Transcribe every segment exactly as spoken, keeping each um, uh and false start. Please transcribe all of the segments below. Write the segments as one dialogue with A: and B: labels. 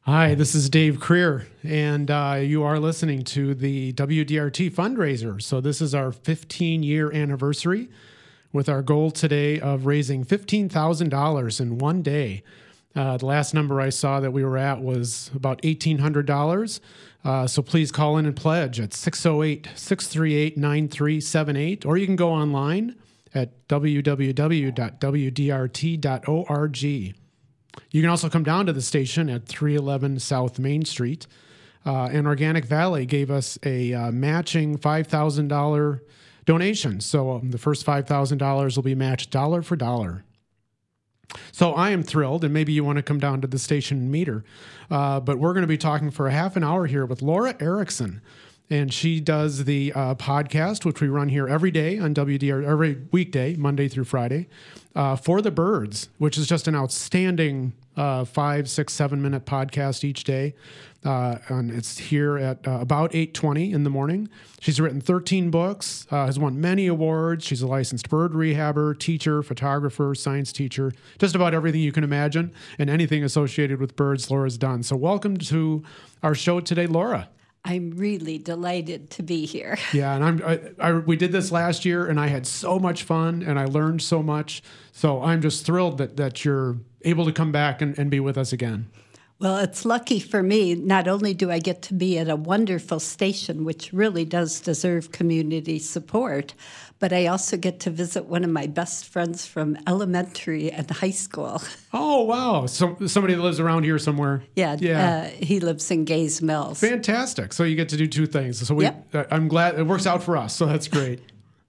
A: Hi, this is Dave Creer, and uh, you are listening to the W D R T fundraiser. So this is our fifteen-year anniversary with our goal today of raising fifteen thousand dollars in one day. Uh, the last number I saw that we were at was about eighteen hundred dollars. Uh, so please call in and pledge at six oh eight, six three eight, nine three seven eight, or you can go online at w w w dot w d r t dot org. You can also come down to the station at three eleven South Main Street. Uh, and Organic Valley gave us a uh, matching five thousand dollars donation. So um, the first five thousand dollars will be matched dollar for dollar. So I am thrilled, and maybe you want to come down to the station and meet her. Uh, but we're going to be talking for a half an hour here with Laura Erickson. And she does the uh, podcast, which we run here every day on W D R, every weekday, Monday through Friday, uh, For the Birds, which is just an outstanding uh, five, six, seven minute podcast each day. Uh, and it's here at uh, about eight twenty in the morning. She's written thirteen books, uh, has won many awards. She's a licensed bird rehabber, teacher, photographer, science teacher, just about everything you can imagine, and anything associated with birds Laura's done. So welcome to our show today, Laura.
B: I'm really delighted to be here.
A: Yeah, and I'm. I, I, we did this last year, and I had so much fun, and I learned so much. So I'm just thrilled that that you're able to come back and, and be with us again.
B: Well, it's lucky for me. Not only do I get to be at a wonderful station, which really does deserve community support, but I also get to visit one of my best friends from elementary and high school.
A: Oh, wow. So somebody that lives around here somewhere.
B: Yeah, yeah. Uh, he lives in Gays Mills.
A: Fantastic. So you get to do two things. So we,
B: yep.
A: uh, I'm glad it works out for us. So that's great.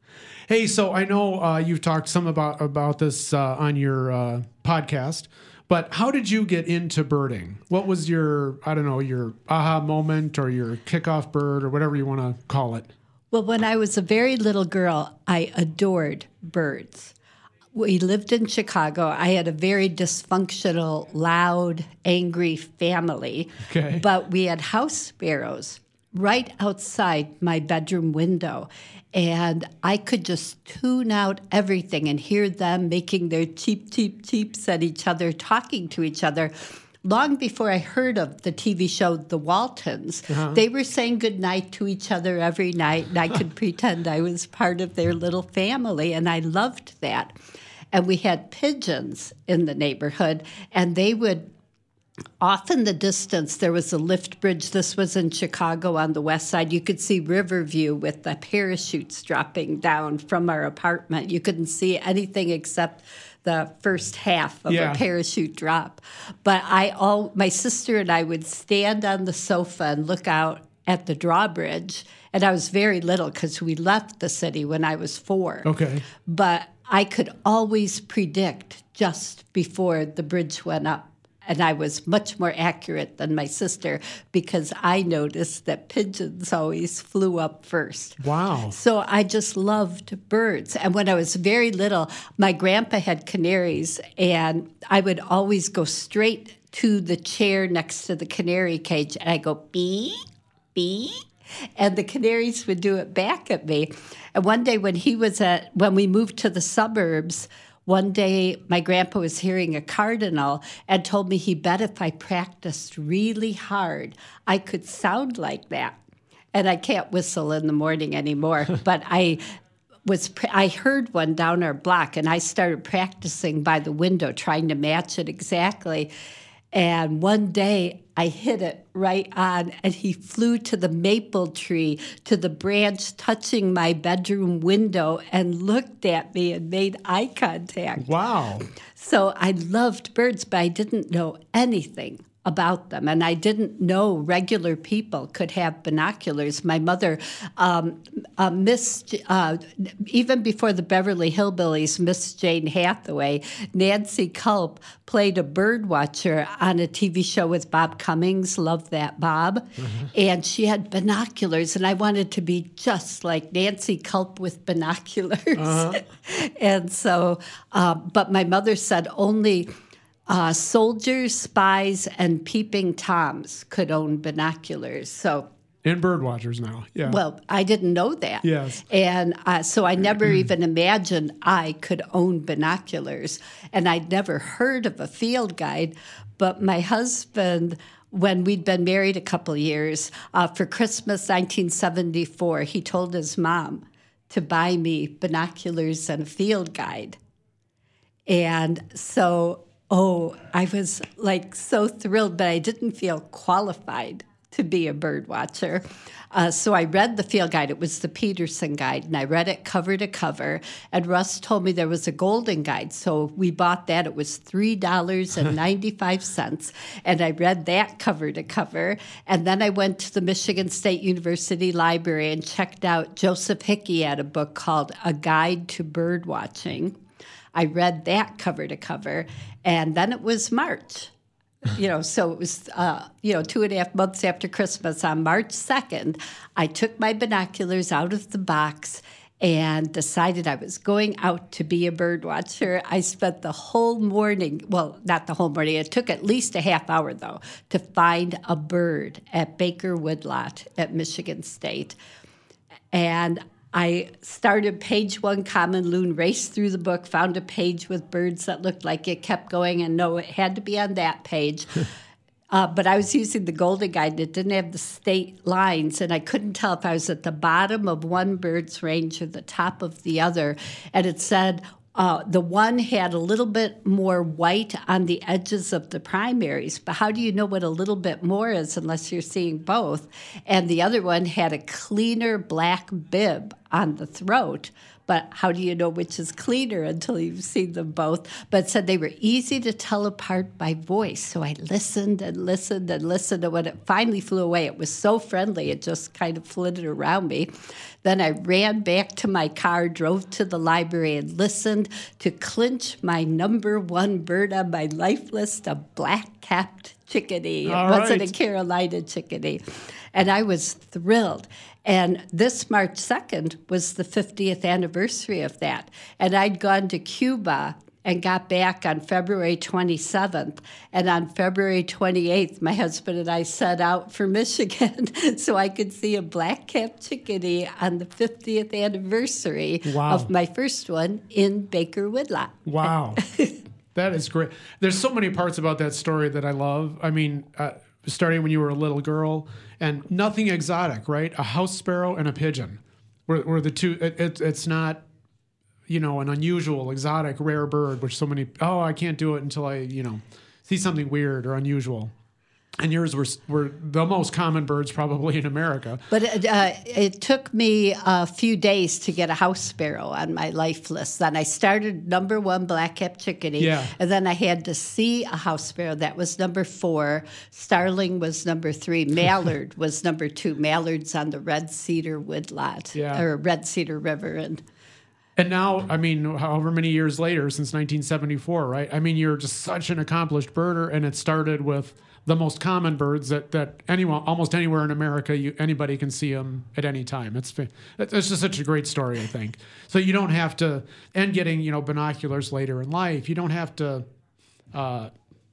A: Hey, so I know uh, you've talked some about, about this uh, on your uh, podcast. But how did you get into birding? What was your, I don't know, your aha moment or your kickoff bird or whatever you want to call it?
B: Well, when I was a very little girl, I adored birds. We lived in Chicago. I had a very dysfunctional, loud, angry family.
A: Okay.
B: But we had house sparrows right outside my bedroom window. And I could just tune out everything and hear them making their cheep, cheep, cheeps at each other, talking to each other. Long before I heard of the T V show The Waltons, uh-huh. they were saying goodnight to each other every night, and I could pretend I was part of their little family, and I loved that. And we had pigeons in the neighborhood, and they would off in the distance, there was a lift bridge. This was in Chicago on the west side. You could see Riverview with the parachutes dropping down from our apartment. You couldn't see anything except the first half of
A: yeah.
B: a parachute drop. But I, all my sister and I would stand on the sofa and look out at the drawbridge. And I was very little because we left the city when I was four.
A: Okay.
B: But I could always predict just before the bridge went up. And I was much more accurate than my sister because I noticed that pigeons always flew up first.
A: Wow.
B: So I just loved birds. And when I was very little, my grandpa had canaries, and I would always go straight to the chair next to the canary cage, and I go, bee, bee. And the canaries would do it back at me. And one day when he was at, when we moved to the suburbs, one day, my grandpa was hearing a cardinal and told me he bet if I practiced really hard, I could sound like that. And I can't whistle in the morning anymore, but I was I heard one down our block, and I started practicing by the window, trying to match it exactly. And one day, I hit it right on, and he flew to the maple tree, to the branch touching my bedroom window, and looked at me and made eye contact.
A: Wow.
B: So I loved birds, but I didn't know anything about them, and I didn't know regular people could have binoculars. My mother, um, uh, Miss, uh, even before the Beverly Hillbillies, Miss Jane Hathaway, Nancy Culp played a bird watcher on a T V show with Bob Cummings, Love That Bob, mm-hmm. and she had binoculars, and I wanted to be just like Nancy Culp with binoculars. Uh-huh. And so, uh, but my mother said only Uh, soldiers, spies, and peeping toms could own binoculars. So,
A: and bird watchers now. Yeah.
B: Well, I didn't know that.
A: Yes.
B: And uh, so I never even imagined I could own binoculars. And I'd never heard of a field guide. But my husband when we'd been married a couple years, uh, for Christmas nineteen seventy-four, he told his mom to buy me binoculars and a field guide. And so, oh, I was like so thrilled, but I didn't feel qualified to be a bird watcher. Uh, so I read the field guide. It was the Peterson guide, and I read it cover to cover. And Russ told me there was a golden guide, so we bought that. It was three dollars and ninety-five cents, and I read that cover to cover. And then I went to the Michigan State University Library and checked out Joseph Hickey had a book called A Guide to Bird Watching. I read that cover to cover, and then it was March. You know, so it was, uh, you know, two and a half months after Christmas. On March second, I took my binoculars out of the box and decided I was going out to be a bird watcher. I spent the whole morning, well, not the whole morning, it took at least a half hour, though, to find a bird at Baker Woodlot at Michigan State. And I started page one, common loon, raced through the book, found a page with birds that looked like it, kept going, and no, it had to be on that page. uh, but I was using the Golden Guide, and it didn't have the state lines, and I couldn't tell if I was at the bottom of one bird's range or the top of the other. And it said uh, the one had a little bit more white on the edges of the primaries, but how do you know what a little bit more is unless you're seeing both? And the other one had a cleaner black bib on the throat, but how do you know which is cleaner until you've seen them both? But it said they were easy to tell apart by voice, so I listened and listened and listened, and when it finally flew away, it was so friendly, it just kind of flitted around me. Then I ran back to my car, drove to the library, and listened to clinch my number one bird on my life list, a black-capped chickadee.
A: All
B: It wasn't
A: right.
B: a Carolina chickadee. And I was thrilled. And this March second was the fiftieth anniversary of that. And I'd gone to Cuba and got back on February twenty-seventh. And on February twenty-eighth, my husband and I set out for Michigan so I could see a black-capped chickadee on the fiftieth anniversary
A: Wow.
B: of my first one in Baker Woodlot.
A: Wow. That is great. There's so many parts about that story that I love. I mean, uh, starting when you were a little girl, and nothing exotic, right? A house sparrow and a pigeon were, were the two. It, it, it's not, you know, an unusual, exotic, rare bird, which so many, oh, I can't do it until I, you know, see something weird or unusual. And yours were were the most common birds probably in America.
B: But it, uh, it took me a few days to get a house sparrow on my life list. Then I started number one, black-capped chickadee.
A: Yeah.
B: And then I had to see a house sparrow. That was number four. Starling was number three. Mallard was number two. Mallard's on the Red Cedar Woodlot,
A: Yeah.
B: or Red Cedar River. And
A: And now, I mean, however many years later, since nineteen seventy-four, right? I mean, you're just such an accomplished birder, and it started with the most common birds that, that anyone, almost anywhere in America, you, anybody can see them at any time. It's fa- it's just such a great story, I think. So you don't have to, and getting, you know, binoculars later in life, you don't have to, uh,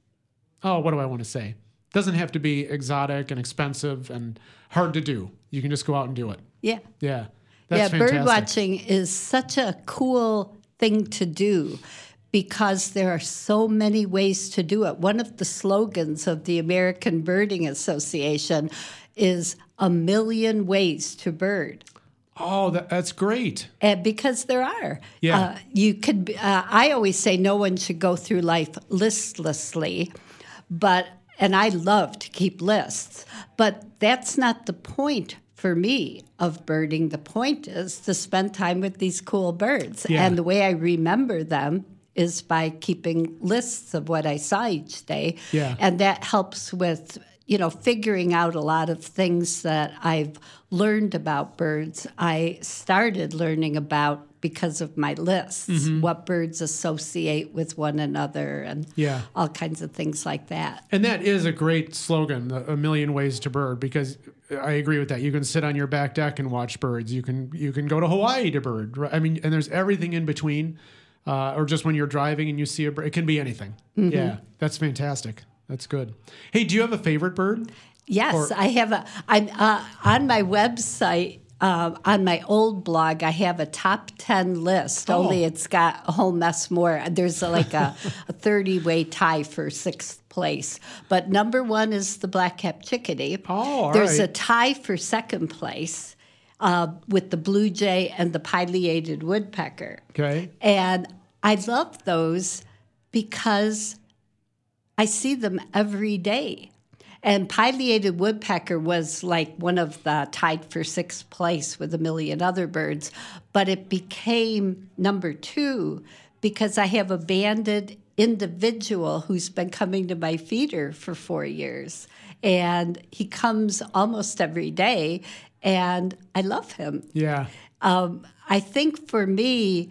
A: oh, what do I want to say? Doesn't have to be exotic and expensive and hard to do. You can just go out and do it.
B: yeah.
A: Yeah. That's
B: yeah,
A: fantastic.
B: bird watching is such a cool thing to do because there are so many ways to do it. One of the slogans of the American Birding Association is a million ways to bird.
A: Oh, that, that's great.
B: And because there are.
A: Yeah.
B: Uh, you could. Uh, I always say no one should go through life listlessly, but and I love to keep lists, but that's not the point for me of birding. The point is to spend time with these cool birds,
A: Yeah.
B: and the way I remember them is by keeping lists of what I saw each day,
A: Yeah.
B: and that helps with, you know, figuring out a lot of things that I've learned about birds. I started learning about because of my lists,
A: Mm-hmm.
B: what birds associate with one another and
A: Yeah.
B: all kinds of things like that.
A: And that is a great slogan, a a million ways to bird, because I agree with that. You can sit on your back deck and watch birds. You can you can go to Hawaii to bird. right? I mean, and there's everything in between, uh, or just when you're driving and you see a bird. It can be anything.
B: Mm-hmm.
A: Yeah, that's fantastic. That's good. Hey, do you have a favorite bird?
B: Yes,
A: Or-
B: I have a. I'm uh, on my website. uh, on my old blog, I have a top ten list,
A: Oh.
B: only it's got a whole mess more. There's a, like a, a thirty-way tie for sixth place. But number one is the black-capped chickadee.
A: Oh, all
B: There's
A: right.
B: a tie for second place uh, with the blue jay and the pileated woodpecker.
A: Okay.
B: And I love those because I see them every day. And pileated woodpecker was like one of the tied for sixth place with a million other birds, but it became number two because I have a banded individual who's been coming to my feeder for four years. And he comes almost every day, and I love him.
A: Yeah.
B: Um, I think for me,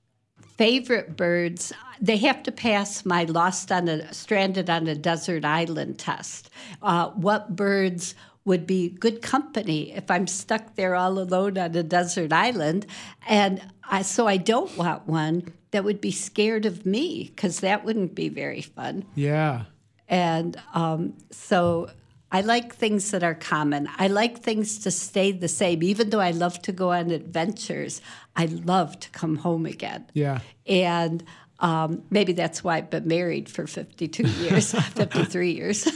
B: favorite birds, they have to pass my lost on a stranded on a desert island test. Uh, what birds would be good company if I'm stuck there all alone on a desert island? And I, so I don't want one that would be scared of me, because that wouldn't be very fun.
A: Yeah.
B: And um, so I like things that are common. I like things to stay the same. Even though I love to go on adventures, I love to come home again.
A: Yeah.
B: And um, maybe that's why I've been married for fifty-two years, fifty-three years.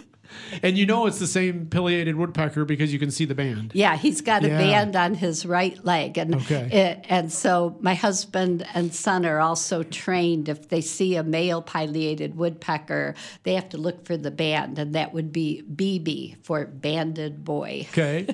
A: And you know it's the same pileated woodpecker because you can see the band.
B: Yeah, he's got a
A: Yeah.
B: band on his right leg. And,
A: Okay.
B: it, and so my husband and son are also trained. If they see a male pileated woodpecker, they have to look for the band, and that would be B B for banded boy.
A: Okay.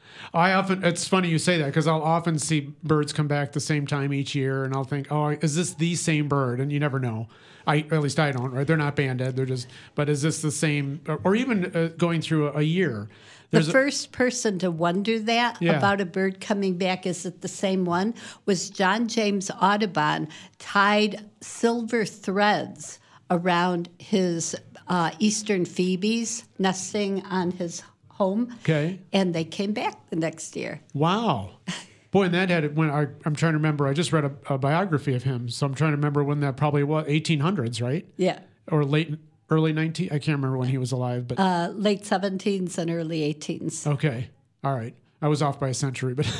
A: I often, it's funny you say that because I'll often see birds come back the same time each year, and I'll think, oh, is this the same bird? And you never know. I, at least I don't, right? They're not banded. They're just, but is this the same, or, or even uh, going through a, a year?
B: The
A: There's a-
B: first person to wonder that
A: Yeah.
B: about a bird coming back, is it the same one, was John James Audubon tied silver threads around his uh, eastern phoebes nesting on his home.
A: Okay.
B: And they came back the next year.
A: Wow. Boy, and that had when I, I'm trying to remember. I just read a, a biography of him, so I'm trying to remember when that probably was eighteen hundreds, right?
B: Yeah.
A: Or late, early nineteen. I can't remember when he was alive, but
B: Uh, late seventeens and early eighteens.
A: okay, all right. I was off by a century, but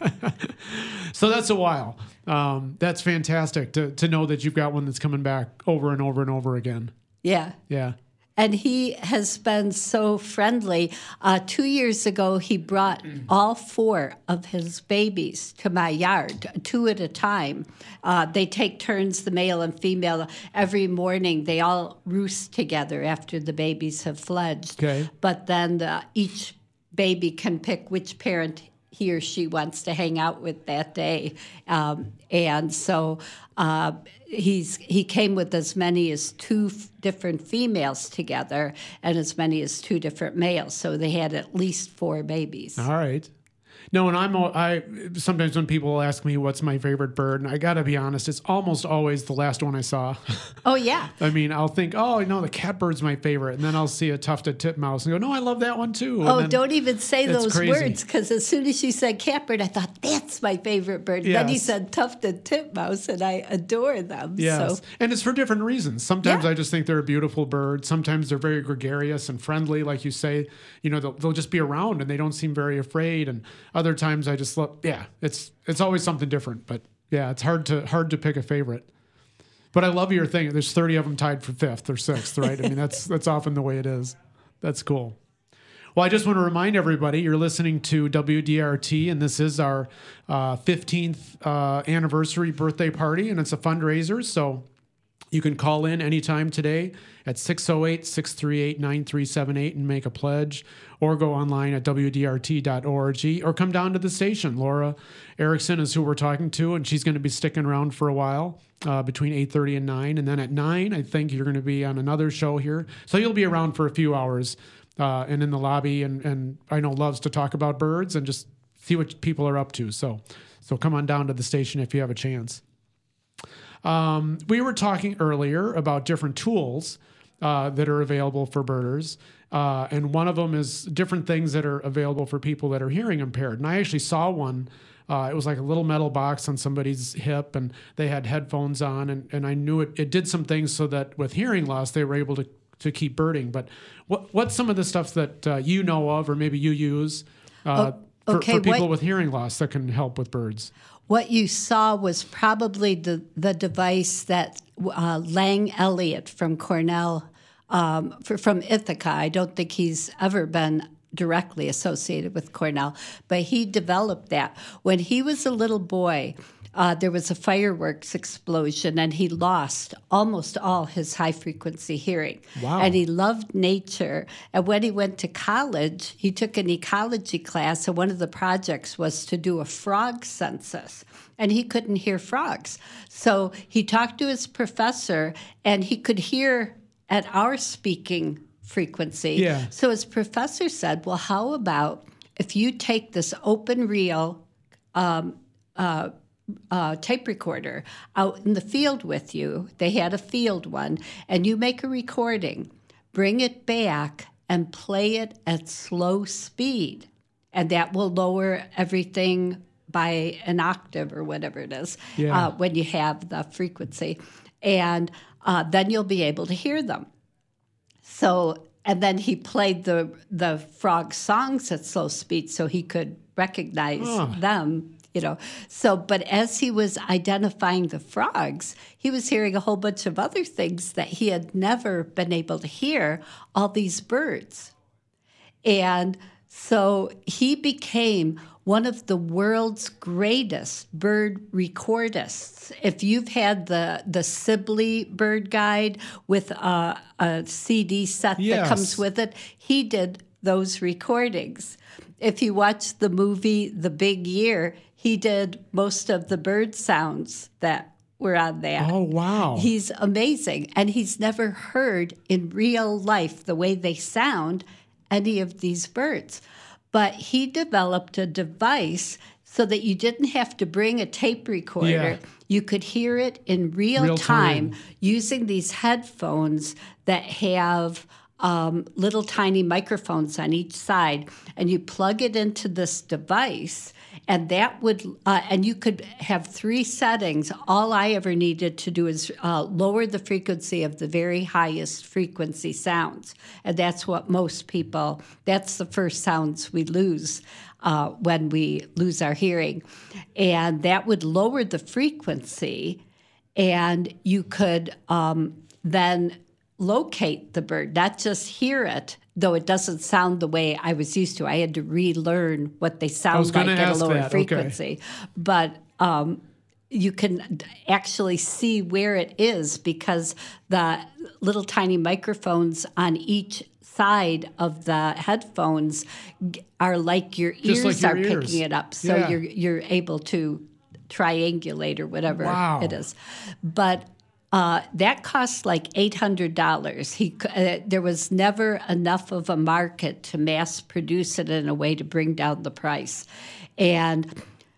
A: so that's a while. Um, that's fantastic to to know that you've got one that's coming back over and over and over again.
B: Yeah.
A: Yeah.
B: And he has been so friendly. Uh, two years ago, he brought all four of his babies to my yard, two at a time. Uh, they take turns, the male and female, every morning. They all roost together after the babies have fledged.
A: Okay.
B: But then the, each baby can pick which parent he or she wants to hang out with that day. Um, and so uh, he's he came with as many as two f- different females together and as many as two different males. So they had at least four babies.
A: All right. No, and I'm I sometimes when people ask me what's my favorite bird, and I got to be honest, it's almost always the last one I saw.
B: Oh, yeah.
A: I mean, I'll think, oh, no, the catbird's my favorite, and then I'll see a tufted titmouse and go, no, I love that one too. And
B: Oh,
A: then-
B: don't even say
A: it's
B: those
A: crazy.
B: words, because as soon as she said catbird, I thought, that's my favorite bird. Then he
A: Yes.
B: said tufted titmouse, and I adore them.
A: Yes,
B: So,
A: and it's for different reasons. Sometimes
B: Yeah.
A: I just think they're a beautiful bird. Sometimes they're very gregarious and friendly, like you say. You know, they'll, they'll just be around and they don't seem very afraid. And other times I just love, yeah, it's it's always something different. But yeah, it's hard to hard to pick a favorite. But I love your thing. There's thirty of them tied for fifth or sixth, right? I mean, that's that's often the way it is. That's cool. Well, I just want to remind everybody you're listening to W D R T, and this is our uh, fifteenth uh, anniversary birthday party, and it's a fundraiser. So you can call in anytime today at six oh eight, six three eight, nine three seven eight and make a pledge, or go online at W D R T dot org, or come down to the station. Laura Erickson is who we're talking to, and she's going to be sticking around for a while uh, between eight thirty and nine. And then at nine, I think you're going to be on another show here. So you'll be around for a few hours uh, and in the lobby. And, and I know loves to talk about birds and just see what people are up to. So, so come on down to the station if you have a chance. Um, we were talking earlier about different tools uh, that are available for birders. Uh, and one of them is different things that are available for people that are hearing impaired. And I actually saw one. Uh, it was like a little metal box on somebody's hip, and they had headphones on. And, and I knew it, it did some things so that with hearing loss, they were able to, to keep birding. But what what's some of the stuff that uh, you know of or maybe you use uh,
B: Oh.
A: for,
B: Okay,
A: for people
B: what-
A: with hearing loss that can help with birds.
B: What you saw was probably the, the device that uh, Lang Elliott from Cornell, um, for, from Ithaca, I don't think he's ever been directly associated with Cornell, but he developed that. When he was a little boy, uh, there was a fireworks explosion and he lost almost all his high-frequency hearing.
A: Wow.
B: And he loved nature. And when he went to college, he took an ecology class, and one of the projects was to do a frog census. And he couldn't hear frogs. So he talked to his professor, and he could hear at our speaking frequency.
A: Yeah.
B: So his professor said, well, how about if you take this open reel um, uh, uh, tape recorder out in the field with you, they had a field one, and you make a recording, bring it back and play it at slow speed, and that will lower everything by an octave or whatever it is
A: Yeah.
B: uh, when you have the frequency, and uh, then you'll be able to hear them. So, and then he played the the frog songs at slow speed so he could recognize
A: Oh.
B: them, you know. So, but as he was identifying the frogs, he was hearing a whole bunch of other things that he had never been able to hear, all these birds. And so he became one of the world's greatest bird recordists. If you've had the, the Sibley bird guide with a, a C D set
A: Yes.
B: that comes with it, he did those recordings. If you watch the movie The Big Year, he did most of the bird sounds that were on that.
A: Oh, wow.
B: He's amazing. And he's never heard in real life the way they sound any of these birds. But he developed a device so that you didn't have to bring a tape recorder.
A: Yeah.
B: You could hear it in real,
A: Real
B: time,
A: time.
B: using these headphones that have um, little tiny microphones on each side. And you plug it into this device, and that would, uh, and you could have three settings. All I ever needed to do is uh, lower the frequency of the very highest frequency sounds. And that's what most people, that's the first sounds we lose uh, when we lose our hearing. And that would lower the frequency, and you could um, then locate the bird, not just hear it, though it doesn't sound the way I was used to. I had to relearn what they
A: was
B: sound like
A: gonna
B: at a
A: ask
B: lower
A: that, okay.
B: frequency. But um, you can actually see where it is because the little tiny microphones on each side of the headphones g- are like your ears
A: Just like your
B: are
A: ears.
B: picking it up. So
A: Yeah.
B: you're you're able to triangulate or whatever
A: Wow.
B: it is. But uh, that costs like eight hundred dollars. He, c- uh, there was never enough of a market to mass produce it in a way to bring down the price. And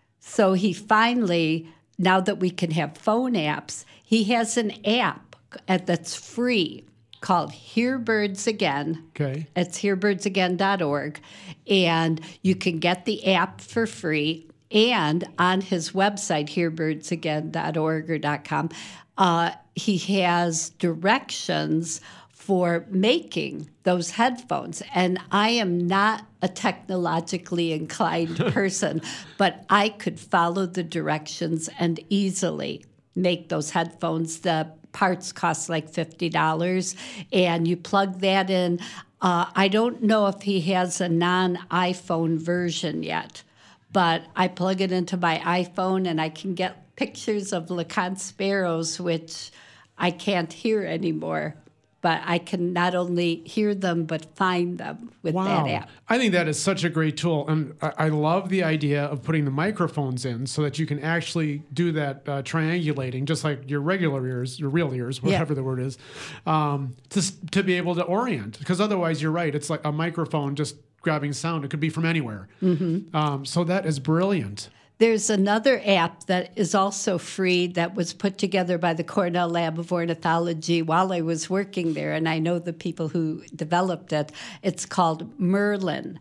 B: so he finally, now that we can have phone apps, he has an app uh, that's free called Hear Birds Again.
A: Okay.
B: It's hear birds again dot org. And you can get the app for free. And on his website, hear birds again dot org or .com, uh, he has directions for making those headphones. And I am not a technologically inclined person, but I could follow the directions and easily make those headphones. The parts cost like fifty dollars, and you plug that in. Uh, I don't know if he has a non-iPhone version yet, but I plug it into my iPhone, and I can get pictures of LeConte sparrows, which I can't hear anymore. But I can not only hear them, but find them with
A: Wow.
B: that app.
A: I think that is such a great tool. And I, I love the idea of putting the microphones in so that you can actually do that uh, triangulating, just like your regular ears, your real ears, whatever the word is, um, to, s- to be able to orient. Because otherwise, you're right. It's like a microphone just grabbing sound. It could be from anywhere. Mm-hmm. Um, so that is brilliant.
B: There's another app that is also free that was put together by the Cornell Lab of Ornithology while I was working there, and I know the people who developed it. It's called Merlin,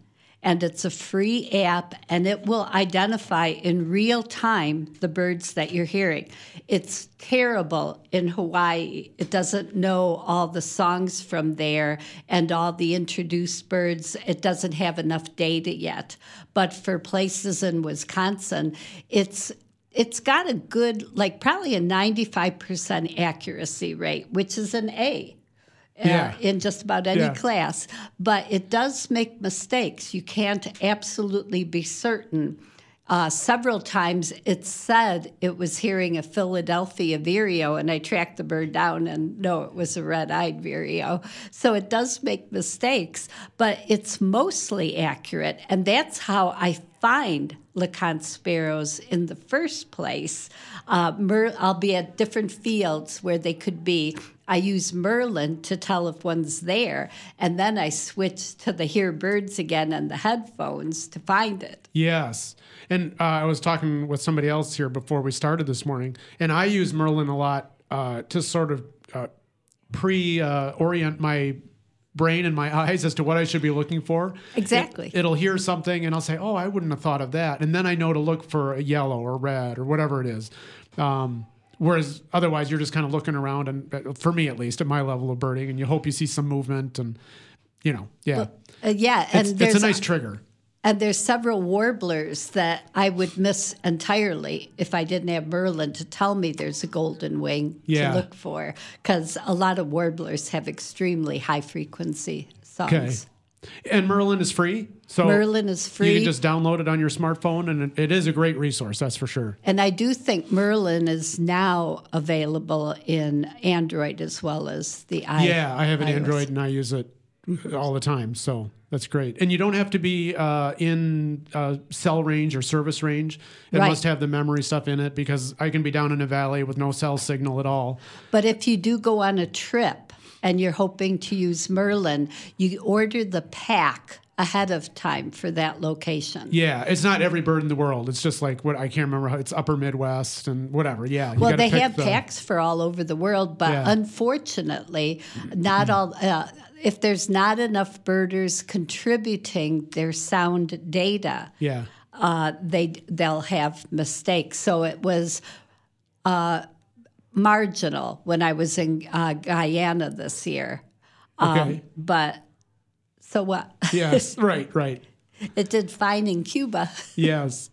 B: and it's a free app, and it will identify in real time the birds that you're hearing. It's terrible in Hawaii. It doesn't know all the songs from there and all the introduced birds. It doesn't have enough data yet. But for places in Wisconsin, it's it's got a good, like probably a ninety-five percent accuracy rate, which is an A. Uh,
A: Yeah.
B: in just about any
A: Yeah.
B: class. But it does make mistakes. You can't absolutely be certain. Uh, several times it said it was hearing a Philadelphia vireo, and I tracked the bird down and no, it was a red-eyed vireo. So it does make mistakes, but it's mostly accurate, and that's how I find LeConte sparrows in the first place. Uh, Mer- I'll be at different fields where they could be. I use Merlin to tell if one's there, and then I switch to the Hear Birds again and the headphones to find it.
A: Yes. And uh, I was talking with somebody else here before we started this morning, and I use Merlin a lot uh, to sort of uh, pre-orient uh, my brain and my eyes as to what I should be looking for.
B: Exactly.
A: It, it'll hear something, and I'll say, oh, I wouldn't have thought of that. And then I know to look for a yellow or red or whatever it is. Um, whereas otherwise, you're just kind of looking around, and for me at least, at my level of birding, and you hope you see some movement, and, you know, yeah.
B: Well, uh, yeah, and
A: it's,
B: there's
A: it's a nice trigger.
B: And there's several warblers that I would miss entirely if I didn't have Merlin to tell me there's a golden wing
A: Yeah.
B: to look for, because a lot of warblers have extremely high frequency songs.
A: Okay. And Merlin is free. So
B: Merlin is free.
A: You can just download it on your smartphone, and it, it is a great resource, that's for sure.
B: And I do think Merlin is now available in Android as well as the i.
A: Yeah, I have an
B: iOS.
A: Android, and I use it all the time, so that's great. And you don't have to be uh, in uh, cell range or service range. It
B: Right.
A: must have the memory stuff in it, because I can be down in a valley with no cell signal at all.
B: But if you do go on a trip and you're hoping to use Merlin, you order the pack ahead of time for that location.
A: Yeah, it's not every bird in the world. It's just like, what I can't remember how it's upper Midwest and whatever. Yeah. you
B: Well,
A: gotta
B: they
A: pick
B: have
A: the-
B: packs for all over the world, but
A: Yeah.
B: unfortunately, not all. Uh, if there's not enough birders contributing their sound data,
A: Yeah.
B: uh, they they'll have mistakes. So it was uh, marginal when I was in uh, Guyana this year. Um,
A: Okay.
B: But so what?
A: Yes. Right. Right.
B: It did fine in Cuba.
A: Yes.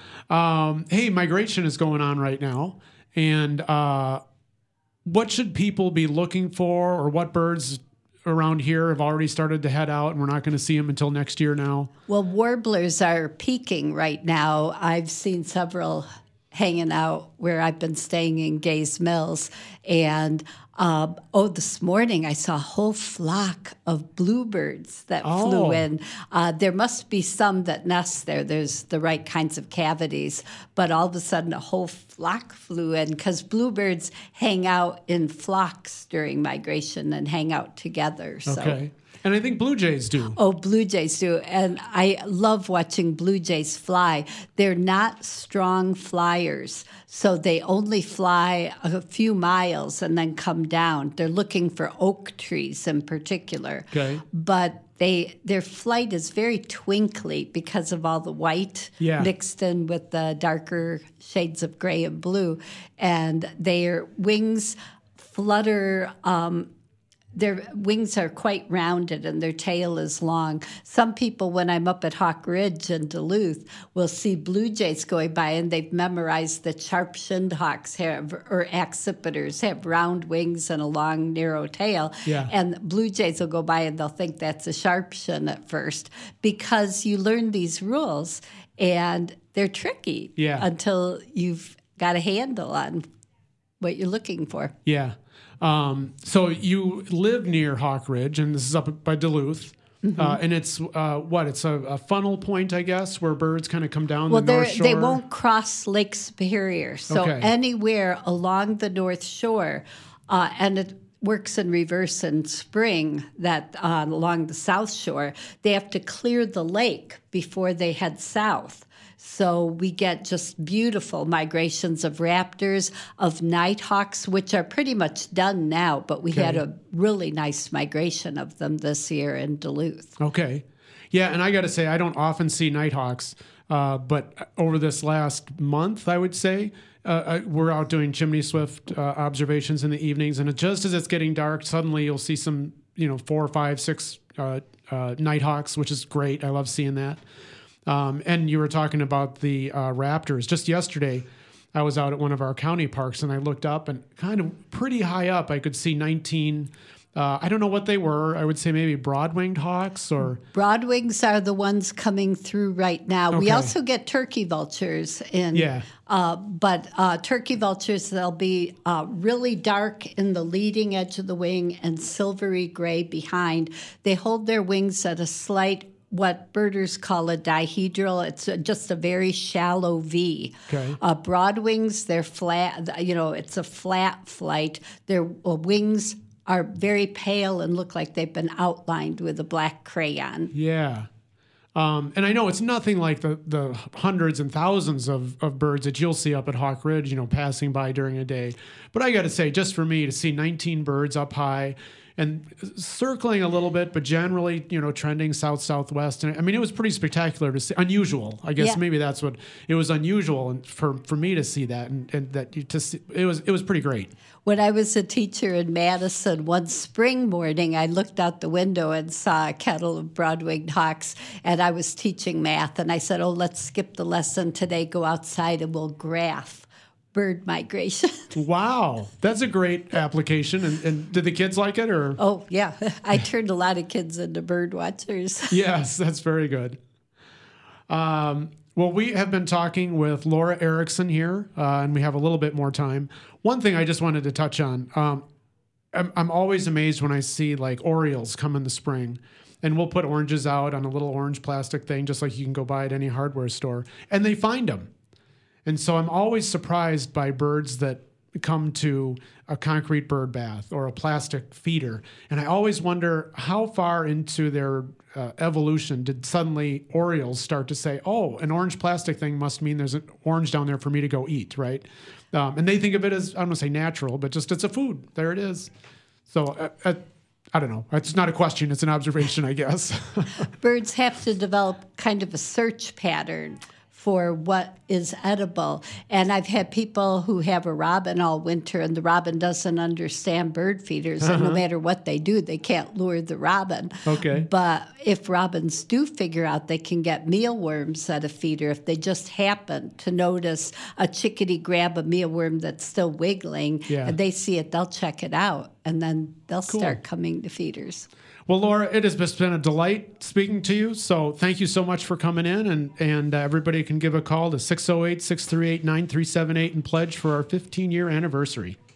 A: Um, hey, migration is going on right now. And uh, what should people be looking for, or what birds around here have already started to head out and we're not going to see them until next year now?
B: Well, warblers are peaking right now. I've seen several hanging out where I've been staying in Gays Mills. And um, oh, this morning I saw a whole flock of bluebirds that
A: Oh.
B: flew in. Uh, there must be some that nest there. There's the right kinds of cavities. But all of a sudden, a whole flock flew in, because bluebirds hang out in flocks during migration and hang out together. So.
A: Okay. And I think blue jays do.
B: Oh, blue jays do. And I love watching blue jays fly. They're not strong flyers, so they only fly a few miles and then come down. They're looking for oak trees in particular.
A: Okay.
B: But they their flight is very twinkly because of all the white
A: Yeah.
B: mixed in with the darker shades of gray and blue. And their wings flutter. Um, Their wings are quite rounded and their tail is long. Some people, when I'm up at Hawk Ridge in Duluth, will see blue jays going by, and they've memorized that sharp-shinned hawks have, or accipiters have round wings and a long, narrow tail.
A: Yeah.
B: And blue jays will go by and they'll think that's a sharp-shin at first, because you learn these rules and they're tricky
A: Yeah.
B: until you've got a handle on what you're looking for.
A: Yeah. Um, so you live near Hawk Ridge, and this is up by Duluth.
B: Mm-hmm.
A: Uh, and it's uh, what? It's a, a funnel point, I guess, where birds kind of come down
B: Well,
A: the
B: they're-
A: North Shore.
B: they won't cross Lake Superior. So
A: Okay.
B: anywhere along the North Shore, uh, and it, works in reverse in spring that uh, along the South Shore, they have to clear the lake before they head south. So we get just beautiful migrations of raptors, of nighthawks, which are pretty much done now, but we
A: Okay.
B: had a really nice migration of them this year in Duluth.
A: Okay. Yeah, and I got to say, I don't often see nighthawks, uh, but over this last month, I would say, uh, I, we're out doing chimney swift uh, observations in the evenings, and it, just as it's getting dark, suddenly you'll see some, you know, four, five, six uh, uh, nighthawks, which is great. I love seeing that. Um, and you were talking about the uh, raptors. Just yesterday, I was out at one of our county parks, and I looked up, and kind of pretty high up, I could see nineteen. Uh, I don't know what they were. I would say maybe broad-winged hawks or...
B: Broadwings are the ones coming through right now. We
A: Okay.
B: also get turkey vultures in,
A: Yeah.
B: uh, but uh, turkey vultures, they'll be uh, really dark in the leading edge of the wing and silvery gray behind. They hold their wings at a slight, what birders call a dihedral. It's a, just a very shallow V.
A: Okay.
B: Uh, broadwings, they're flat, you know, it's a flat flight. Their uh, wings are very pale and look like they've been outlined with a black crayon.
A: Yeah. Um, and I know it's nothing like the, the hundreds and thousands of, of birds that you'll see up at Hawk Ridge, you know, passing by during a day. But I got to say, just for me to see nineteen birds up high and circling a little bit, but generally, you know, trending south-southwest. And I mean, it was pretty spectacular to see, unusual. I guess
B: Yeah.
A: maybe that's what, it was unusual and for, for me to see that and, and that you, to see, it was, it was pretty great.
B: When I was a teacher in Madison, one spring morning, I looked out the window and saw a kettle of broad-winged hawks, and I was teaching math. And I said, oh, let's skip the lesson today, go outside, and we'll graph bird migration.
A: Wow. That's a great application. And, and did the kids like it or?
B: Oh, yeah. I turned a lot of kids into bird watchers.
A: Yes, that's very good. Um, well, we have been talking with Laura Erickson here, uh, and we have a little bit more time. One thing I just wanted to touch on, um, I'm, I'm always amazed when I see like Orioles come in the spring, and we'll put oranges out on a little orange plastic thing, just like you can go buy at any hardware store, and they find them. And so I'm always surprised by birds that come to a concrete bird bath or a plastic feeder. And I always wonder how far into their uh, evolution did suddenly Orioles start to say, oh, an orange plastic thing must mean there's an orange down there for me to go eat, right? Um, and they think of it as, I don't want to say natural, but just it's a food. There it is. So uh, uh, I don't know. It's not a question. It's an observation, I guess.
B: Birds have to develop kind of a search pattern for what is edible. And I've had people who have a robin all winter, and the robin doesn't understand bird feeders. Uh-huh. And no matter what they do, they can't lure the robin.
A: Okay.
B: But if robins do figure out they can get mealworms at a feeder, if they just happen to notice a chickadee grab a mealworm that's still wiggling,
A: Yeah.
B: and they see it, they'll check it out, and then they'll
A: Cool.
B: start coming to feeders.
A: Well, Laura, it has just been a delight speaking to you. So thank you so much for coming in. And, and uh, everybody can give a call to six oh eight, six three eight, nine three seven eight and pledge for our fifteen-year anniversary.